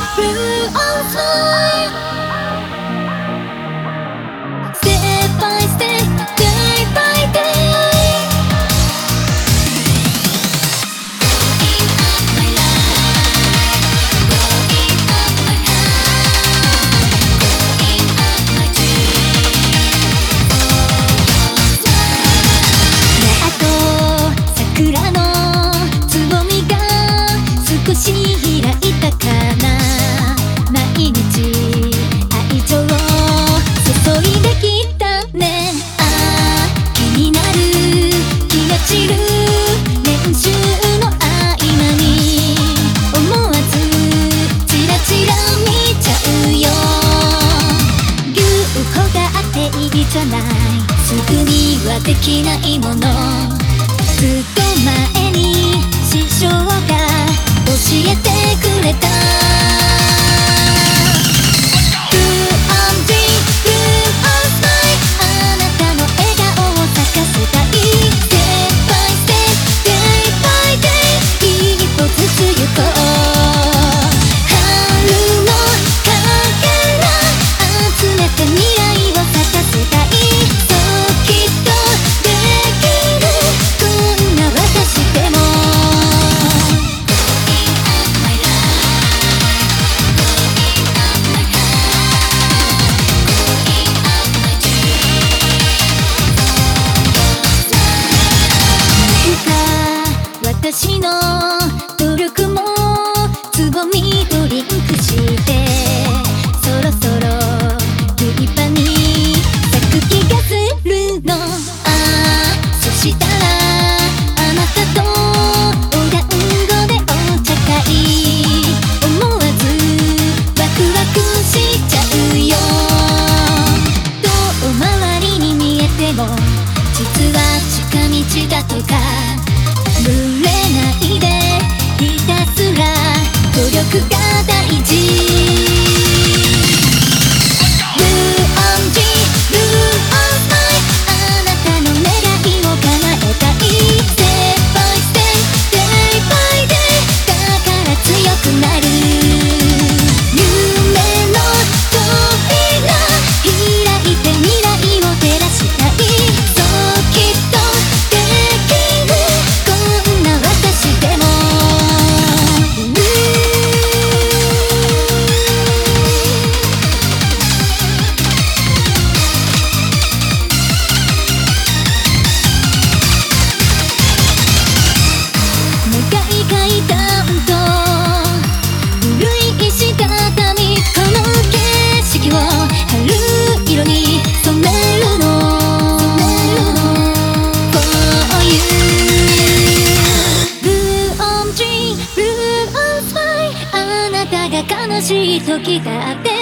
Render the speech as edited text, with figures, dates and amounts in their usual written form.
Blue on fire Step by step, day by day Going up my life Going up my heart Going up my dreamsやっと桜のつぼみが少し開いたかな毎日愛情を注いできたねああ気になる気が散る練習の合間に思わずチラチラ見ちゃうよ留保があっていいじゃないすぐにはできないものずっと前に師匠が教えてくれた私の努力もつぼみとリンクしてそろそろ立派に咲く気がするのああそしたらあなたとお団子でお茶会思わずワクワクしちゃうよ遠回りに見えても実は近道だとかぶれないでひたすら努力が大事 Blue on G, Blue on Fire あなたの願いを叶えたい Step by step, day by day だから強くなる夢の扉開いて未来を照らしたいそうきっとできる私でも長い階段と古い石畳この景色を春色に染めるの For you Blue on Fire あなたが悲しい時だって